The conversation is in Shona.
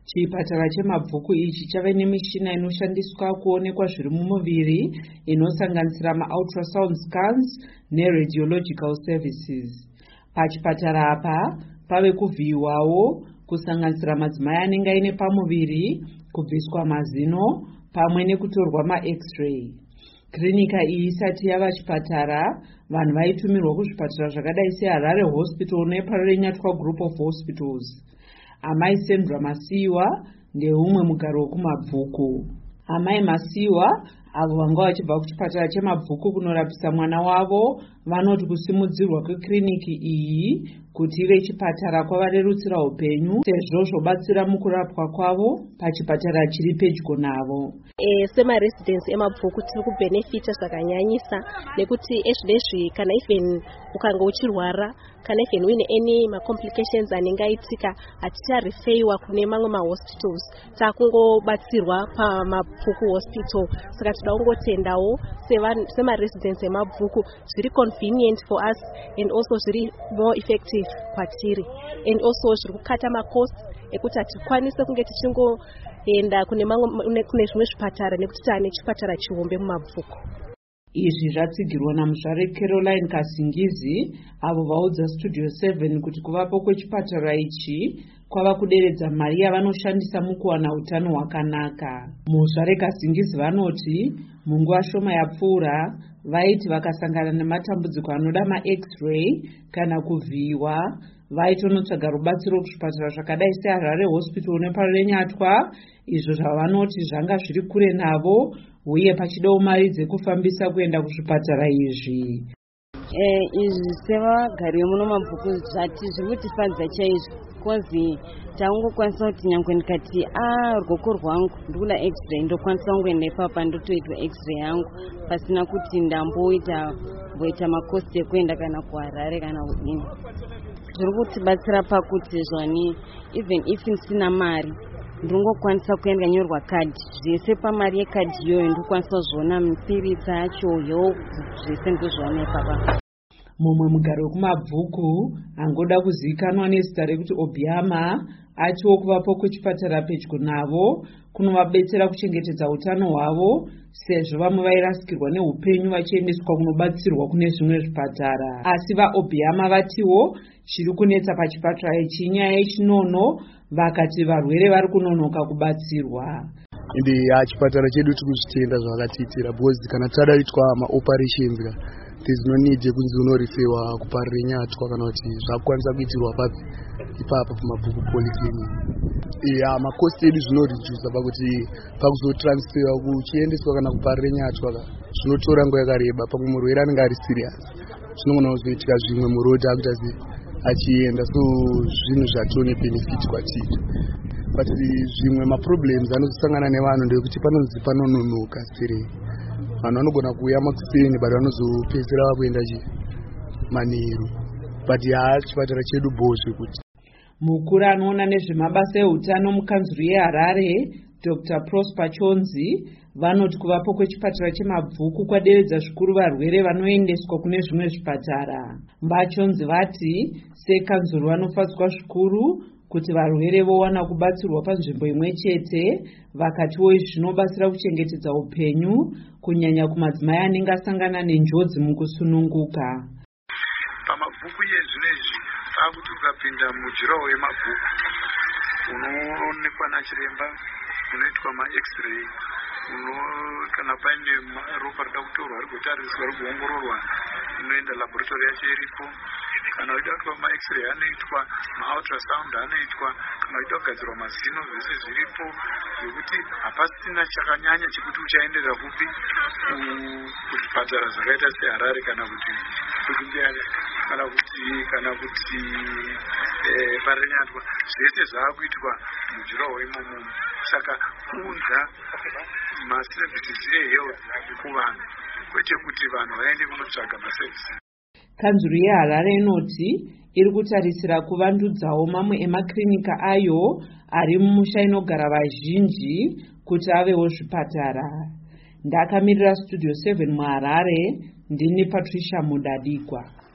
Chipatara chemabvuku ichi chave nemishina inoshandiswa kuonekwa zviri mumuviri inosanganisira ma-ultrasound scans ne-radiological services. Pachipatara apa pave kuvhiyiwawo kusanganisira madzimai anenge aine pamuviri, kubviswa mazino pamwe nekutorwa ma-x-ray. Klinika iyi isati yava chipatara, vanhu vaitumirwa kuzvipatara zvakadai seHarare Hospital neParrenyatwa Group of Hospitals. Amai Sandra Masiwa ndeumwe mugaro wekumabvuku. Amai Masiwa avo vanga vachibva kuchipatara chemabvuku kunorapisa mwana wavo vanoti kusimudzirwa kwekliniki iyi kuti ive chipatara kwavarerutsira upenyu sezvo zvobatsira mukurapwa kwavo pachipatara chiri pedyo navo. Semaresidence emabvuku tiri kubenefita zvakanyanyisa nekuti ezvinezvi kana even ukanga uchirwara kana even uine any complications anenge aitika haticharefeiwa kune mamwe mahospitals, takungobatsirwa pamabvuku hospital. Saka toda kungotendawo semaresidence emabvuku zviri convenient for us and also zviri more effective kwatiri, and also zviri kukata macosts ekuti hatikwanise kunge tichingoenda kune zvimwe zvipatara nekuti taane chipatara chihombe mumabvuku. Izvi zvatsigirwa naMuzvare Caroline Kasingizi avo vaudza Studio 7 kuti kuvapo kwechipatara ichi kwava kuderedza mari yavanoshandisa mukuwana utano hwakanaka. Muzvare Kasingizi vanoti munguva shoma yapfuura vaiti vakasangana nematambudziko anoda ma-x-ray kana kuvhiyiwa vaitonotsvaga rubatsiro kuzvipatara zvakadai seHarare Hospital neParrenyatwa, izvo zvavanoti zvanga zviri kure navo uye pachidawo mari dzekufambisa kuenda kuzvipatara izvi. Izvi sevagari vemuno mabvuku zvati zviri kutifadza chaizvo, kozi taungokwanisa kuti nyangwe ndikati ruoko rwangu ndikuda x-ray ndokwanisa kungoenda ipapa ndotoitwa x-ray yangu pasina kuti ndamboita makosti ekuenda kana kuHarare kana kudini. Zviri kutibatsira pakuti zvani even if ndisina mari ndingokwanisa kuenda kanyorwa kadhi, zvese pamari yekadhi iyoyo ndokwanisa kuzviona mipiritsa yacho health zvese ndozviona ipapa. Mumwe mugaro wekumabvuku angoda kuzivikanwa nezita rekuti Obiama atiwo kuvapo kwechipatara pedyo navo kunovabetsera kuchengetedza utano hwavo sezvo vamwe vairasikirwa neupenyu vachiendeswa kunobatsirwa kune zvimwe zvipatara. Asi vaObiama vatiwo chiri kunetsa pachipatara ichi inyaya yechinono, vakati varwere vari kunonoka kubatsirwa. Chipatara chedu tiri kuzvitenda zvakatiitira because kana tada kuitwa maoperations there's no need yekunzi unorifewa kuParrenyatwa kana kuti zvakukwanisa kuitirwa ipapa pamabvuku polyclinic. Makosti edu zvinoredusa pakuti pakuzotransfera kuchiendeswa kana kuParrenyatwa zvinotora nguva yakareba, pamwe murwere anenge ari serious zvinogona kuzoitika zvimwe murodhi akuti achienda, so zvinhu zvatone benefit kwatiri. But zvimwe maproblems anozosangana nevanhu ndekuti panonzi panononoka sere. Vanhu vanogona kuuya makuseni but vanozopedzera vakuenda manheru, but chipatara chedu bhozve kuti. Mukuru anoona nezvemabasa eutano mukanzuru yeHarare Dr. Prosper Chonzi vanoti kuvapo kwechipatara chemabvuku kwaderedza zvikuru varwere vanoendeswa kune zvimwe zvipatara. Mbachonzi vati sekanzuru vanofadzwa zvikuru kuti varwere vowana kubatsirwa panzvimbo imwe chete, vakatiwo izvi zvinobatsira kuchengetedza upenyu kunyanya kumadzimai anenge asangana nenjodzi mukusununguka. Pamabvuku yezvinezvi pakuti ukapinda mujuraho wemabvuku unoonekwa nachiremba, unoitwa ma-x-ray, kana paine ropa rida kutorwa rigotariswa rigoongororwa unoenda laboratory yacho iripo. Kana uchida kuitwa ma-x-ray anoitwa, ma-ultrasound anoitwa, kana uchida kugadzirwa mazino zvese zviripo, zvekuti hapasina chakanyanya chekuti uchaenderera kupi kuzvipatara zvakaita seHarare kana kuti Parrenyatwa. Zvese zvaakuitwa mujuraho imomo. Saka kuunza maservices ehealth kuvanhu kwete kuti vanhu vaende kunotsvaga maservices. Kanzuru yeHarare inoti iri kutarisira kuvandudzawo mamwe emaklinika ayo ari mumusha inogara vazhinji kuti avewo zvipatara. Ndakamirira Studio 7 muHarare, ndini Patricia Mudadikwa.